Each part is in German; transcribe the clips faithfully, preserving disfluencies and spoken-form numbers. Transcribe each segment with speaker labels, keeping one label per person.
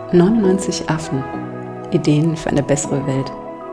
Speaker 1: neunundneunzig Affen. Ideen für eine bessere Welt.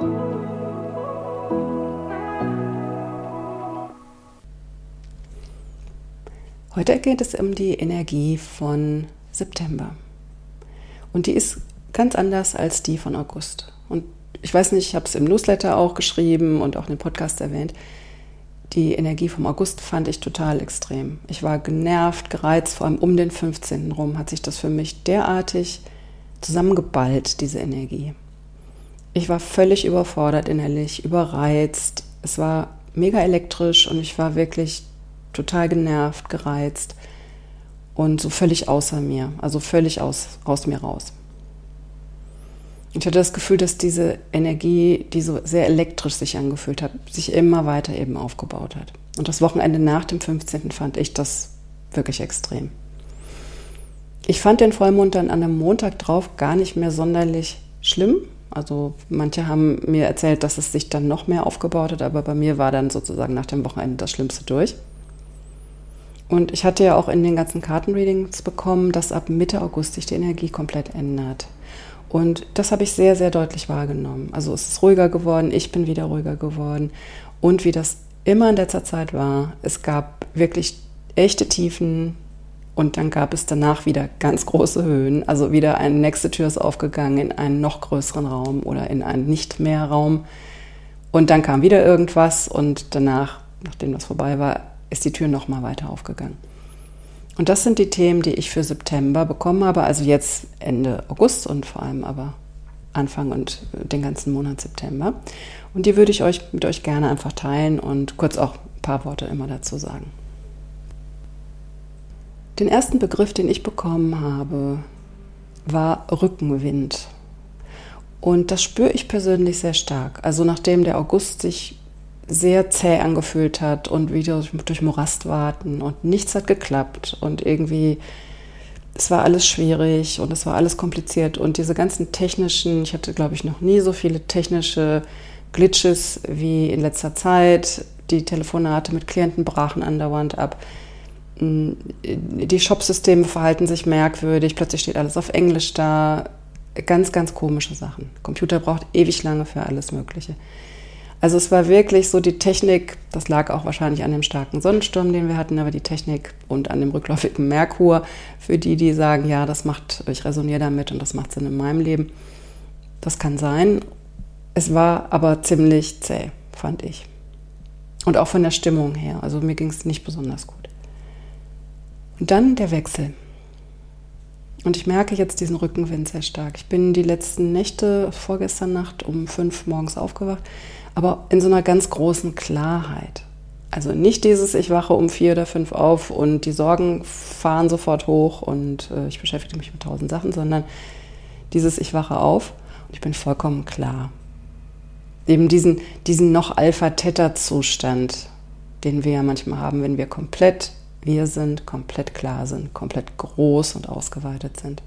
Speaker 1: Heute geht es um die Energie von September. Und die ist ganz anders als die von August. Und ich weiß nicht, ich habe es im Newsletter auch geschrieben und auch in dem Podcast erwähnt. Die Energie vom August fand ich total extrem. Ich war genervt, gereizt, vor allem um den fünfzehnten rum hat sich das für mich derartig zusammengeballt, diese Energie. Ich war völlig überfordert innerlich, überreizt. Es war mega elektrisch und ich war wirklich total genervt, gereizt und so völlig außer mir, also völlig aus, aus mir raus. Ich hatte das Gefühl, dass diese Energie, die so sehr elektrisch sich angefühlt hat, sich immer weiter eben aufgebaut hat. Und das Wochenende nach dem fünfzehnten fand ich das wirklich extrem. Ich fand den Vollmond dann an dem Montag drauf gar nicht mehr sonderlich schlimm. Also manche haben mir erzählt, dass es sich dann noch mehr aufgebaut hat, aber bei mir war dann sozusagen nach dem Wochenende das Schlimmste durch. Und ich hatte ja auch in den ganzen Kartenreadings bekommen, dass ab Mitte August sich die Energie komplett ändert. Und das habe ich sehr, sehr deutlich wahrgenommen. Also es ist ruhiger geworden, ich bin wieder ruhiger geworden. Und wie das immer in letzter Zeit war, es gab wirklich echte Tiefen und dann gab es danach wieder ganz große Höhen. Also wieder eine nächste Tür ist aufgegangen in einen noch größeren Raum oder in einen Nicht-mehr-Raum. Und dann kam wieder irgendwas und danach, nachdem das vorbei war, ist die Tür noch mal weiter aufgegangen. Und das sind die Themen, die ich für September bekommen habe, also jetzt Ende August und vor allem aber Anfang und den ganzen Monat September. Und die würde ich euch mit euch gerne einfach teilen und kurz auch ein paar Worte immer dazu sagen. Den ersten Begriff, den ich bekommen habe, war Rückenwind. Und das spüre ich persönlich sehr stark. Also nachdem der August sich sehr zäh angefühlt hat und wieder durch, durch Morast warten und nichts hat geklappt und irgendwie, es war alles schwierig und es war alles kompliziert und diese ganzen technischen, ich hatte glaube ich noch nie so viele technische Glitches wie in letzter Zeit, die Telefonate mit Klienten brachen andauernd ab, die Shopsysteme verhalten sich merkwürdig, plötzlich steht alles auf Englisch da, ganz, ganz komische Sachen. Computer braucht ewig lange für alles Mögliche. Also es war wirklich so die Technik, das lag auch wahrscheinlich an dem starken Sonnensturm, den wir hatten, aber die Technik und an dem rückläufigen Merkur, für die, die sagen, ja, das macht, ich resoniere damit und das macht Sinn in meinem Leben, das kann sein. Es war aber ziemlich zäh, fand ich. Und auch von der Stimmung her, also mir ging es nicht besonders gut. Und dann der Wechsel. Und ich merke jetzt diesen Rückenwind sehr stark. Ich bin die letzten Nächte, vorgestern Nacht um fünf morgens aufgewacht, aber in so einer ganz großen Klarheit. Also nicht dieses, ich wache um vier oder fünf auf und die Sorgen fahren sofort hoch und äh, ich beschäftige mich mit tausend Sachen, sondern dieses, ich wache auf und ich bin vollkommen klar. Eben diesen, diesen noch Alpha-Theta-Zustand, den wir ja manchmal haben, wenn wir komplett wir sind, komplett klar sind, komplett groß und ausgeweitet sind.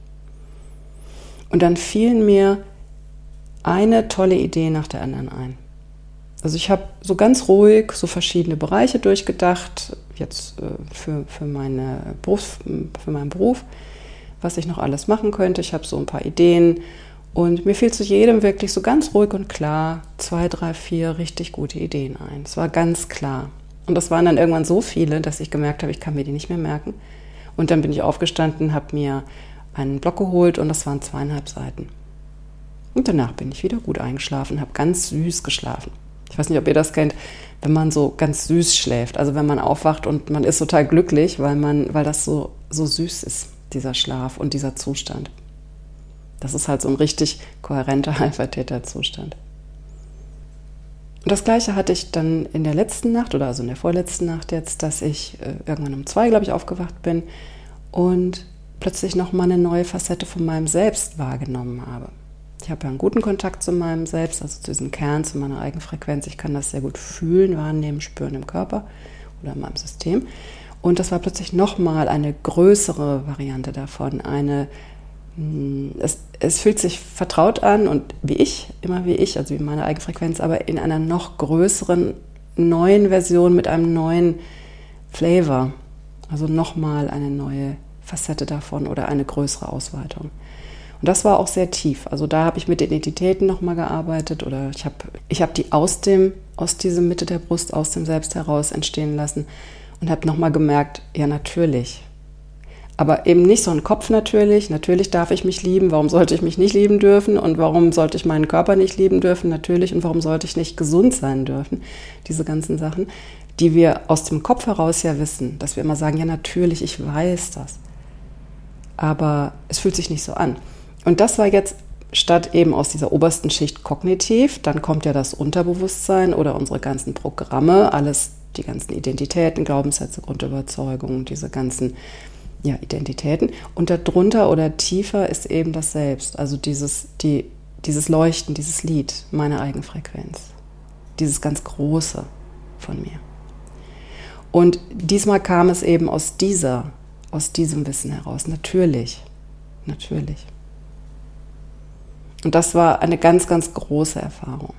Speaker 1: Und dann fielen mir eine tolle Idee nach der anderen ein. Also ich habe so ganz ruhig so verschiedene Bereiche durchgedacht, jetzt äh, für, für, meine Berufs-, für meinen Beruf, was ich noch alles machen könnte. Ich habe so ein paar Ideen und mir fiel zu jedem wirklich so ganz ruhig und klar zwei, drei, vier richtig gute Ideen ein. Es war ganz klar. Und das waren dann irgendwann so viele, dass ich gemerkt habe, ich kann mir die nicht mehr merken. Und dann bin ich aufgestanden, habe mir einen Block geholt und das waren zweieinhalb Seiten. Und danach bin ich wieder gut eingeschlafen, habe ganz süß geschlafen. Ich weiß nicht, ob ihr das kennt, wenn man so ganz süß schläft. Also wenn man aufwacht und man ist total glücklich, weil man, weil das so, so süß ist, dieser Schlaf und dieser Zustand. Das ist halt so ein richtig kohärenter Alpha-Theta-Zustand. Und das Gleiche hatte ich dann in der letzten Nacht oder also in der vorletzten Nacht jetzt, dass ich äh, irgendwann um zwei, glaube ich, aufgewacht bin und plötzlich nochmal eine neue Facette von meinem Selbst wahrgenommen habe. Ich habe ja einen guten Kontakt zu meinem Selbst, also zu diesem Kern, zu meiner Eigenfrequenz. Ich kann das sehr gut fühlen, wahrnehmen, spüren im Körper oder in meinem System. Und das war plötzlich nochmal eine größere Variante davon, eine Es, es fühlt sich vertraut an und wie ich, immer wie ich, also wie meine Eigenfrequenz, aber in einer noch größeren, neuen Version mit einem neuen Flavor. Also nochmal eine neue Facette davon oder eine größere Ausweitung. Und das war auch sehr tief. Also da habe ich mit Identitäten nochmal gearbeitet oder ich habe ich hab die aus dem, aus dieser Mitte der Brust, aus dem Selbst heraus entstehen lassen und habe nochmal gemerkt, ja natürlich. Aber eben nicht so ein Kopf natürlich. Natürlich darf ich mich lieben. Warum sollte ich mich nicht lieben dürfen? Und warum sollte ich meinen Körper nicht lieben dürfen? Natürlich. Und warum sollte ich nicht gesund sein dürfen? Diese ganzen Sachen, die wir aus dem Kopf heraus ja wissen. Dass wir immer sagen, ja natürlich, ich weiß das. Aber es fühlt sich nicht so an. Und das war jetzt statt eben aus dieser obersten Schicht kognitiv, dann kommt ja das Unterbewusstsein oder unsere ganzen Programme, alles, die ganzen Identitäten, Glaubenssätze, Grundüberzeugungen, diese ganzen ja, Identitäten. Und darunter oder tiefer ist eben das Selbst, also dieses, die, dieses Leuchten, dieses Lied, meine Eigenfrequenz, dieses ganz Große von mir. Und diesmal kam es eben aus dieser, aus diesem Wissen heraus, natürlich, natürlich. Und das war eine ganz, ganz große Erfahrung.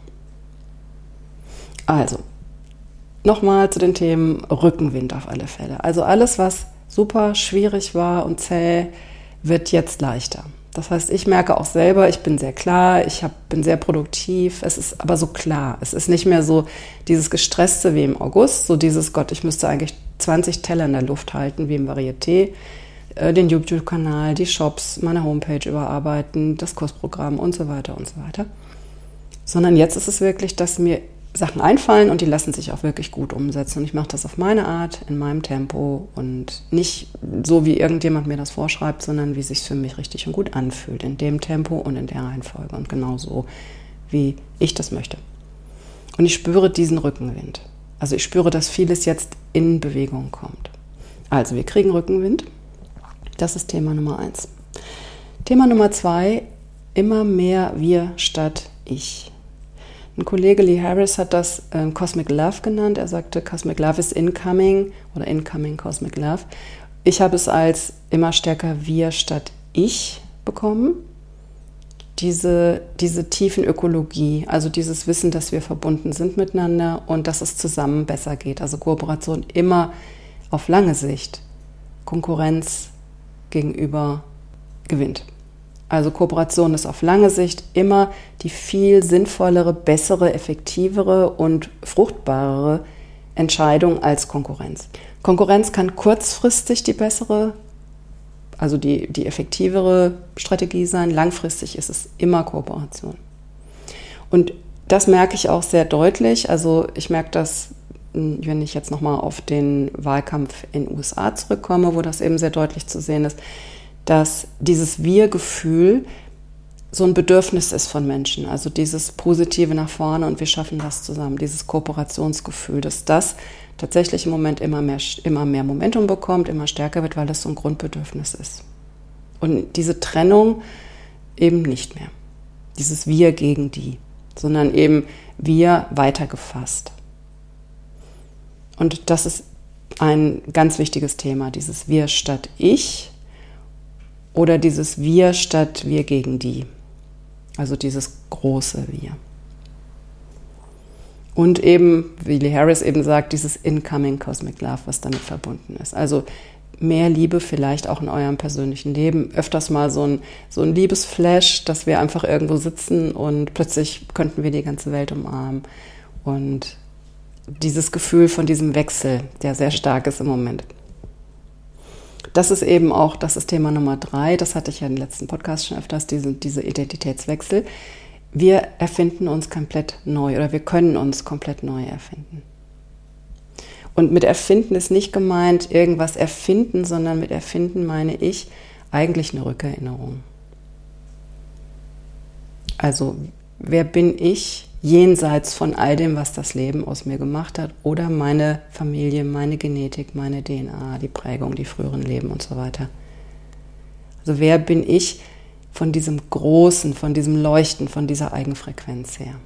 Speaker 1: Also, nochmal zu den Themen Rückenwind auf alle Fälle. Also alles, was super schwierig war und zäh, wird jetzt leichter. Das heißt, ich merke auch selber, ich bin sehr klar, ich hab, bin sehr produktiv, es ist aber so klar. Es ist nicht mehr so dieses Gestresste wie im August, so dieses Gott, ich müsste eigentlich zwanzig Teller in der Luft halten wie im Varieté, den YouTube-Kanal, die Shops, meine Homepage überarbeiten, das Kursprogramm und so weiter und so weiter. Sondern jetzt ist es wirklich, dass mir Sachen einfallen und die lassen sich auch wirklich gut umsetzen. Und ich mache das auf meine Art, in meinem Tempo und nicht so, wie irgendjemand mir das vorschreibt, sondern wie es sich für mich richtig und gut anfühlt, in dem Tempo und in der Reihenfolge und genau so, wie ich das möchte. Und ich spüre diesen Rückenwind. Also ich spüre, dass vieles jetzt in Bewegung kommt. Also wir kriegen Rückenwind. Das ist Thema Nummer eins. Thema Nummer zwei, immer mehr wir statt ich. Ein Kollege Lee Harris hat das äh, Cosmic Love genannt. Er sagte, Cosmic Love is incoming oder incoming Cosmic Love. Ich habe es als immer stärker wir statt ich bekommen. Diese, diese tiefen Ökologie, also dieses Wissen, dass wir verbunden sind miteinander und dass es zusammen besser geht. Also Kooperation immer auf lange Sicht. Konkurrenz gegenüber gewinnt. Also Kooperation ist auf lange Sicht immer die viel sinnvollere, bessere, effektivere und fruchtbarere Entscheidung als Konkurrenz. Konkurrenz kann kurzfristig die bessere, also die, die effektivere Strategie sein. Langfristig ist es immer Kooperation. Und das merke ich auch sehr deutlich. Also ich merke das, wenn ich jetzt nochmal auf den Wahlkampf in den U S A zurückkomme, wo das eben sehr deutlich zu sehen ist, dass dieses Wir-Gefühl so ein Bedürfnis ist von Menschen. Also dieses Positive nach vorne und wir schaffen das zusammen, dieses Kooperationsgefühl, dass das tatsächlich im Moment immer mehr, immer mehr Momentum bekommt, immer stärker wird, weil das so ein Grundbedürfnis ist. Und diese Trennung eben nicht mehr. Dieses Wir gegen die, sondern eben wir weitergefasst. Und das ist ein ganz wichtiges Thema, dieses Wir statt ich oder dieses Wir statt wir gegen die. Also dieses große Wir. Und eben, wie Lee Harris eben sagt, dieses Incoming Cosmic Love, was damit verbunden ist. Also mehr Liebe vielleicht auch in eurem persönlichen Leben. Öfters mal so ein, so ein Liebesflash, dass wir einfach irgendwo sitzen und plötzlich könnten wir die ganze Welt umarmen. Und dieses Gefühl von diesem Wechsel, der sehr stark ist im Moment. Das ist eben auch, das ist Thema Nummer drei, das hatte ich ja im letzten Podcast schon öfters, diese, diese Identitätswechsel. Wir erfinden uns komplett neu oder wir können uns komplett neu erfinden. Und mit erfinden ist nicht gemeint, irgendwas erfinden, sondern mit erfinden meine ich eigentlich eine Rückerinnerung. Also, wer bin ich jenseits von all dem, was das Leben aus mir gemacht hat oder meine Familie, meine Genetik, meine D N A, die Prägung, die früheren Leben und so weiter. Also wer bin ich von diesem Großen, von diesem Leuchten, von dieser Eigenfrequenz her?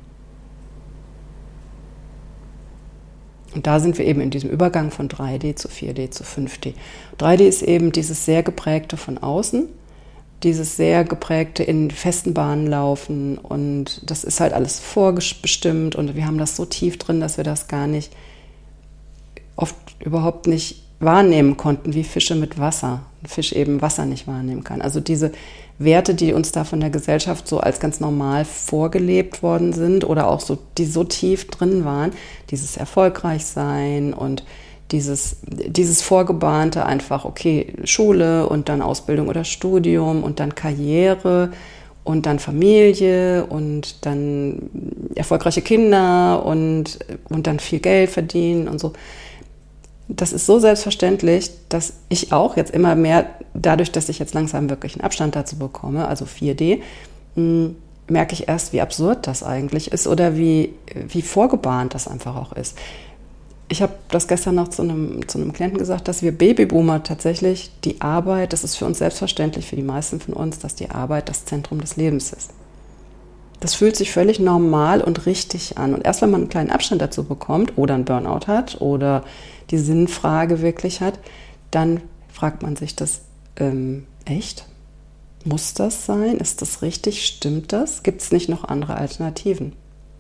Speaker 1: Und da sind wir eben in diesem Übergang von drei D zu vier D zu fünf D. drei D ist eben dieses sehr geprägte von außen, dieses sehr geprägte in festen Bahnen laufen und das ist halt alles vorbestimmt und wir haben das so tief drin, dass wir das gar nicht, oft überhaupt nicht wahrnehmen konnten, wie Fische mit Wasser. Ein Fisch eben Wasser nicht wahrnehmen kann. Also diese Werte, die uns da von der Gesellschaft so als ganz normal vorgelebt worden sind oder auch so, die so tief drin waren, dieses Erfolgreichsein und dieses, dieses Vorgebahnte einfach, okay, Schule und dann Ausbildung oder Studium und dann Karriere und dann Familie und dann erfolgreiche Kinder und, und dann viel Geld verdienen und so. Das ist so selbstverständlich, dass ich auch jetzt immer mehr, dadurch, dass ich jetzt langsam wirklich einen Abstand dazu bekomme, also vier D, mh, merke ich erst, wie absurd das eigentlich ist oder wie, wie vorgebahnt das einfach auch ist. Ich habe das gestern noch zu einem, zu einem Klienten gesagt, dass wir Babyboomer tatsächlich die Arbeit, das ist für uns selbstverständlich, für die meisten von uns, dass die Arbeit das Zentrum des Lebens ist. Das fühlt sich völlig normal und richtig an. Und erst wenn man einen kleinen Abstand dazu bekommt oder einen Burnout hat oder die Sinnfrage wirklich hat, dann fragt man sich das, ähm, echt? Muss das sein? Ist das richtig? Stimmt das? Gibt es nicht noch andere Alternativen?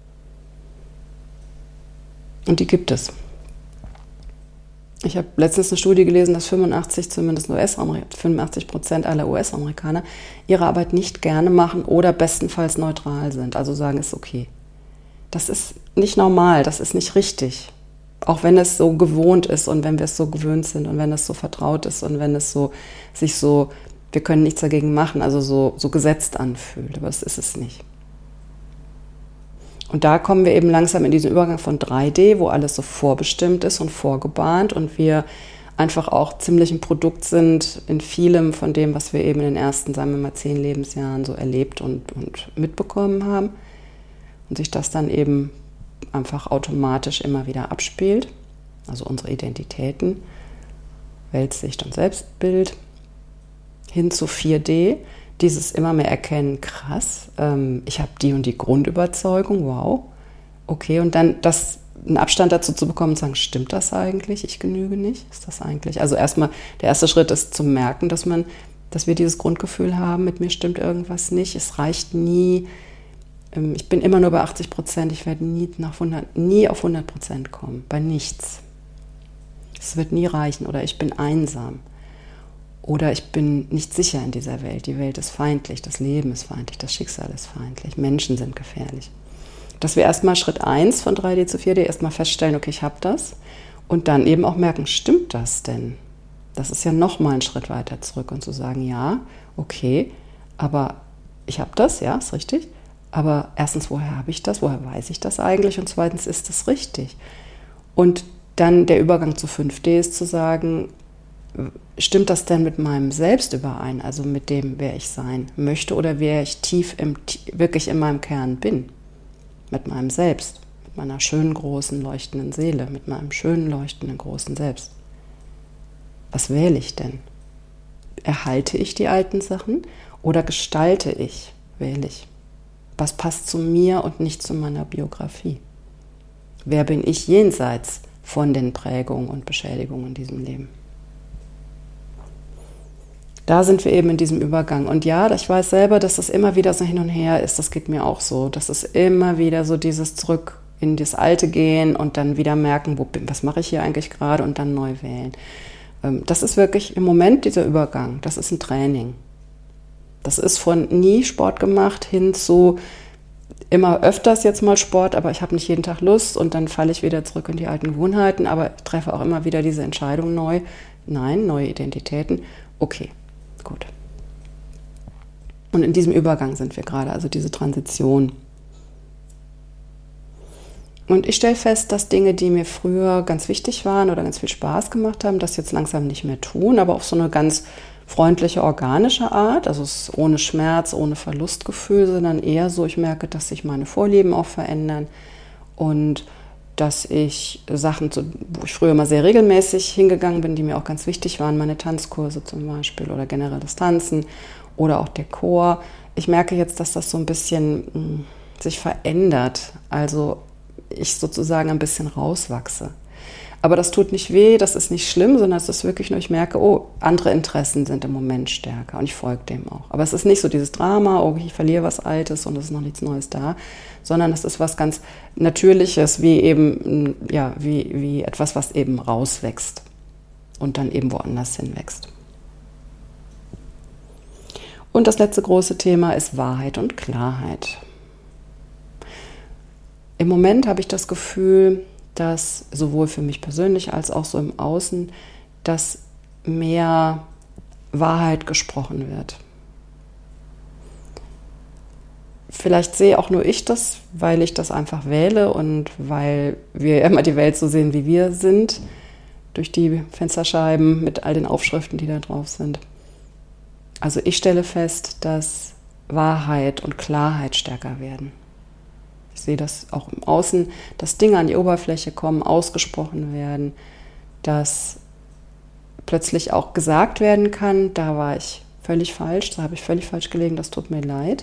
Speaker 1: Und die gibt es. Ich habe letztens eine Studie gelesen, dass fünfundachtzig, zumindest U S-Amerikaner, fünfundachtzig Prozent aller U S-Amerikaner ihre Arbeit nicht gerne machen oder bestenfalls neutral sind, also sagen, ist okay. Das ist nicht normal, das ist nicht richtig. Auch wenn es so gewohnt ist und wenn wir es so gewöhnt sind und wenn es so vertraut ist und wenn es so sich so, wir können nichts dagegen machen, also so, so gesetzt anfühlt, aber das ist es nicht. Und da kommen wir eben langsam in diesen Übergang von drei D, wo alles so vorbestimmt ist und vorgebahnt und wir einfach auch ziemlich ein Produkt sind in vielem von dem, was wir eben in den ersten, sagen wir mal, zehn Lebensjahren so erlebt und, und mitbekommen haben. Und sich das dann eben einfach automatisch immer wieder abspielt, also unsere Identitäten, Weltsicht und Selbstbild, hin zu vier D, dieses immer mehr erkennen, krass, ähm, ich habe die und die Grundüberzeugung, wow, okay, und dann das, einen Abstand dazu zu bekommen und sagen, stimmt das eigentlich, ich genüge nicht, ist das eigentlich, also erstmal, der erste Schritt ist zu merken, dass man, dass wir dieses Grundgefühl haben, mit mir stimmt irgendwas nicht, es reicht nie, ähm, ich bin immer nur bei achtzig Prozent, ich werde nie, nach hundert, nie auf hundert Prozent kommen, bei nichts, es wird nie reichen oder ich bin einsam. Oder ich bin nicht sicher in dieser Welt. Die Welt ist feindlich, das Leben ist feindlich, das Schicksal ist feindlich, Menschen sind gefährlich. Dass wir erstmal Schritt eins von drei D zu vier D erstmal feststellen, okay, ich habe das. Und dann eben auch merken, stimmt das denn? Das ist ja nochmal ein Schritt weiter zurück und zu sagen, ja, okay, aber ich habe das, ja, ist richtig. Aber erstens, woher habe ich das? Woher weiß ich das eigentlich? Und zweitens, ist das richtig? Und dann der Übergang zu fünf D ist zu sagen, stimmt das denn mit meinem Selbst überein, also mit dem, wer ich sein möchte oder wer ich tief im, wirklich in meinem Kern bin, mit meinem Selbst, mit meiner schönen, großen, leuchtenden Seele, mit meinem schönen, leuchtenden, großen Selbst. Was wähle ich denn? Erhalte ich die alten Sachen oder gestalte ich, wähle ich? Was passt zu mir und nicht zu meiner Biografie? Wer bin ich jenseits von den Prägungen und Beschädigungen in diesem Leben? Da sind wir eben in diesem Übergang. Und ja, ich weiß selber, dass das immer wieder so hin und her ist. Das geht mir auch so. Das ist immer wieder so dieses Zurück in das Alte gehen und dann wieder merken, wo, was mache ich hier eigentlich gerade und dann neu wählen. Das ist wirklich im Moment dieser Übergang. Das ist ein Training. Das ist von nie Sport gemacht hin zu immer öfters jetzt mal Sport, aber ich habe nicht jeden Tag Lust und dann falle ich wieder zurück in die alten Gewohnheiten, aber ich treffe auch immer wieder diese Entscheidung neu. Nein, neue Identitäten. Okay. Gut. Und in diesem Übergang sind wir gerade, also diese Transition. Und ich stelle fest, dass Dinge, die mir früher ganz wichtig waren oder ganz viel Spaß gemacht haben, das jetzt langsam nicht mehr tun, aber auf so eine ganz freundliche, organische Art, also es ist ohne Schmerz, ohne Verlustgefühl, sondern eher so, ich merke, dass sich meine Vorlieben auch verändern und dass ich Sachen, wo ich früher mal sehr regelmäßig hingegangen bin, die mir auch ganz wichtig waren, meine Tanzkurse zum Beispiel oder generell das Tanzen oder auch der Chor. Ich merke jetzt, dass das so ein bisschen mh, sich verändert, also ich sozusagen ein bisschen rauswachse. Aber das tut nicht weh, das ist nicht schlimm, sondern es ist wirklich nur, ich merke, oh, andere Interessen sind im Moment stärker und ich folge dem auch. Aber es ist nicht so dieses Drama, oh, ich verliere was Altes und es ist noch nichts Neues da, sondern es ist was ganz Natürliches, wie eben, ja, wie, wie etwas, was eben rauswächst. und dann eben woanders hinwächst. Und das letzte große Thema ist Wahrheit und Klarheit. Im Moment habe ich das Gefühl, dass sowohl für mich persönlich als auch so im Außen, dass mehr Wahrheit gesprochen wird. Vielleicht sehe auch nur ich das, weil ich das einfach wähle und weil wir immer die Welt so sehen, wie wir sind, durch die Fensterscheiben mit all den Aufschriften, die da drauf sind. Also ich stelle fest, dass Wahrheit und Klarheit stärker werden. Ich sehe das auch im Außen, dass Dinge an die Oberfläche kommen, ausgesprochen werden, dass plötzlich auch gesagt werden kann, da war ich völlig falsch, da habe ich völlig falsch gelegen, das tut mir leid.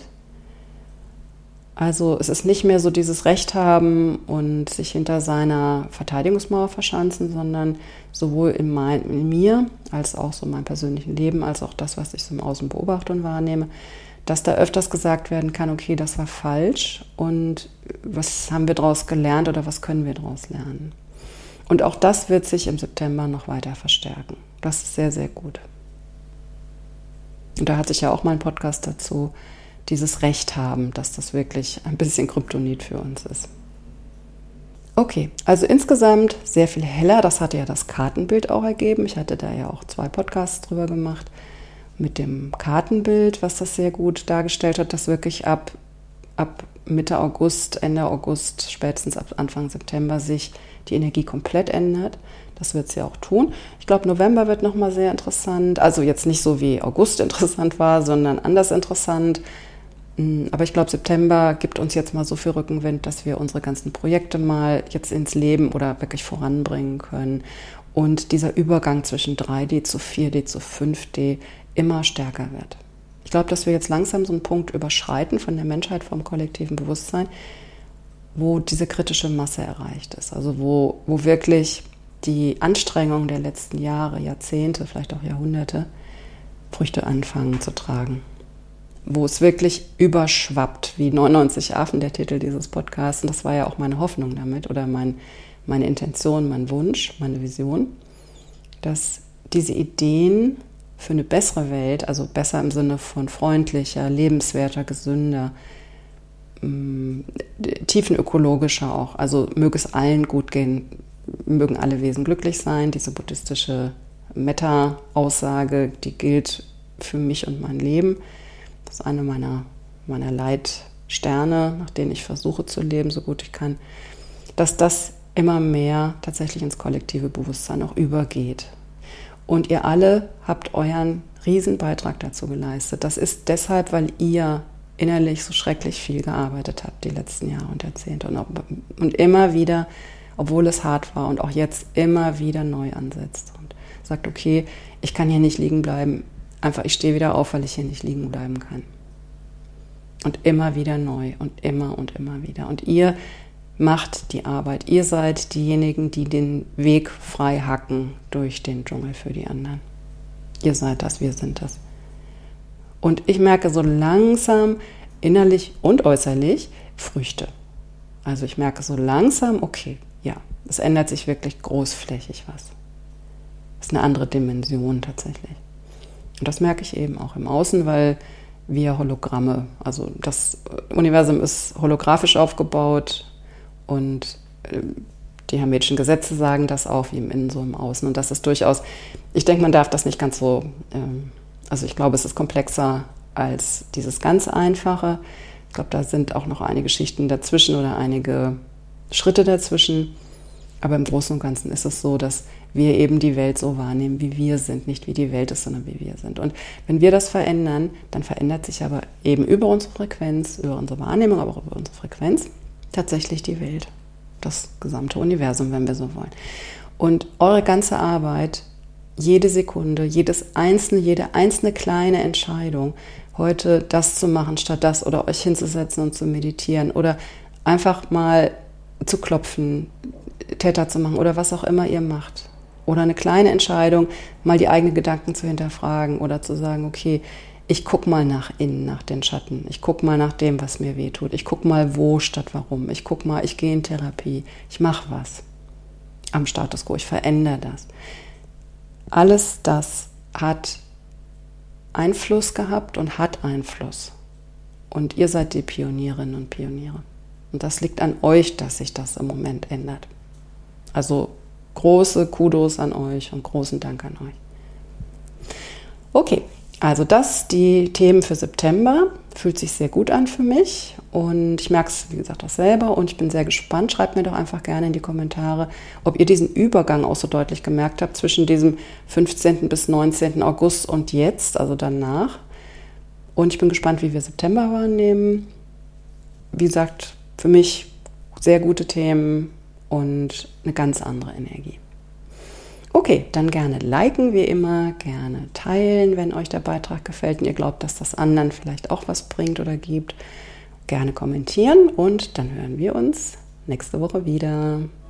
Speaker 1: Also es ist nicht mehr so dieses Recht haben und sich hinter seiner Verteidigungsmauer verschanzen, sondern sowohl in, mein, in mir als auch so in meinem persönlichen Leben, als auch das, was ich so im Außen beobachte und wahrnehme, dass da öfters gesagt werden kann, okay, das war falsch und was haben wir daraus gelernt oder was können wir daraus lernen. Und auch das wird sich im September noch weiter verstärken. Das ist sehr, sehr gut. Und da hatte ich ja auch mal einen Podcast dazu, dieses Recht haben, dass das wirklich ein bisschen Kryptonit für uns ist. Okay, also insgesamt sehr viel heller. Das hatte ja das Kartenbild auch ergeben. Ich hatte da ja auch zwei Podcasts drüber gemacht mit dem Kartenbild, was das sehr gut dargestellt hat, dass wirklich ab, ab Mitte August, Ende August, spätestens ab Anfang September sich die Energie komplett ändert. Das wird sie auch tun. Ich glaube, November wird nochmal sehr interessant. Also jetzt nicht so wie August interessant war, sondern anders interessant. Aber ich glaube, September gibt uns jetzt mal so viel Rückenwind, dass wir unsere ganzen Projekte mal jetzt ins Leben oder wirklich voranbringen können. Und dieser Übergang zwischen drei D zu vier D zu fünf D immer stärker wird. Ich glaube, dass wir jetzt langsam so einen Punkt überschreiten von der Menschheit, vom kollektiven Bewusstsein, wo diese kritische Masse erreicht ist. Also wo, wo wirklich die Anstrengungen der letzten Jahre, Jahrzehnte, vielleicht auch Jahrhunderte Früchte anfangen zu tragen. Wo es wirklich überschwappt, wie neunundneunzig Affen, der Titel dieses Podcasts. Und das war ja auch meine Hoffnung damit oder mein, meine Intention, mein Wunsch, meine Vision, dass diese Ideen für eine bessere Welt, also besser im Sinne von freundlicher, lebenswerter, gesünder, tiefenökologischer auch, also möge es allen gut gehen, mögen alle Wesen glücklich sein. Diese buddhistische Metta-Aussage, die gilt für mich und mein Leben. Das ist eine meiner, meiner Leitsterne, nach denen ich versuche zu leben, so gut ich kann, dass das immer mehr tatsächlich ins kollektive Bewusstsein auch übergeht. Und ihr alle habt euren Riesenbeitrag dazu geleistet. Das ist deshalb, weil ihr innerlich so schrecklich viel gearbeitet habt die letzten Jahre und Jahrzehnte und, und immer wieder, obwohl es hart war und auch jetzt immer wieder neu ansetzt und sagt, okay, ich kann hier nicht liegen bleiben, einfach ich stehe wieder auf, weil ich hier nicht liegen bleiben kann. Und immer wieder neu und immer und immer wieder. Und ihr macht die Arbeit. Ihr seid diejenigen, die den Weg frei hacken durch den Dschungel für die anderen. Ihr seid das, wir sind das. Und ich merke so langsam, innerlich und äußerlich, Früchte. Also ich merke so langsam, okay, ja, es ändert sich wirklich großflächig was. Das ist eine andere Dimension tatsächlich. Und das merke ich eben auch im Außen, weil wir Hologramme, also das Universum ist holographisch aufgebaut und die hermetischen Gesetze sagen das auch, wie im Innen so im Außen. Und das ist durchaus, ich denke, man darf das nicht ganz so, also ich glaube, es ist komplexer als dieses ganz Einfache. Ich glaube, da sind auch noch einige Schichten dazwischen oder einige Schritte dazwischen. Aber im Großen und Ganzen ist es so, dass wir eben die Welt so wahrnehmen, wie wir sind. Nicht wie die Welt ist, sondern wie wir sind. Und wenn wir das verändern, dann verändert sich aber eben über unsere Frequenz, über unsere Wahrnehmung, aber auch über unsere Frequenz tatsächlich die Welt. Das gesamte Universum, wenn wir so wollen. Und eure ganze Arbeit, jede Sekunde, jedes einzelne, jede einzelne kleine Entscheidung, heute das zu machen statt das oder euch hinzusetzen und zu meditieren oder einfach mal zu klopfen, Theta zu machen oder was auch immer ihr macht. Oder eine kleine Entscheidung, mal die eigenen Gedanken zu hinterfragen oder zu sagen, okay, ich gucke mal nach innen, nach den Schatten. Ich gucke mal nach dem, was mir wehtut. Ich gucke mal wo statt warum. Ich gucke mal, ich gehe in Therapie. Ich mache was am Status quo. Ich verändere das. alles das hat Einfluss gehabt und hat Einfluss. Und ihr seid die Pionierinnen und Pioniere. Und das liegt an euch, dass sich das im Moment ändert. Also große Kudos an euch und großen Dank an euch. Okay, also das, die Themen für September. Fühlt sich sehr gut an für mich und ich merke es, wie gesagt, auch selber und ich bin sehr gespannt. Schreibt mir doch einfach gerne in die Kommentare, ob ihr diesen Übergang auch so deutlich gemerkt habt zwischen diesem fünfzehnten bis neunzehnten August und jetzt, also danach. Und ich bin gespannt, wie wir September wahrnehmen. Wie gesagt, für mich sehr gute Themen und eine ganz andere Energie. Okay, dann gerne liken, wie immer, gerne teilen, wenn euch der Beitrag gefällt und ihr glaubt, dass das anderen vielleicht auch was bringt oder gibt. Gerne kommentieren und dann hören wir uns nächste Woche wieder.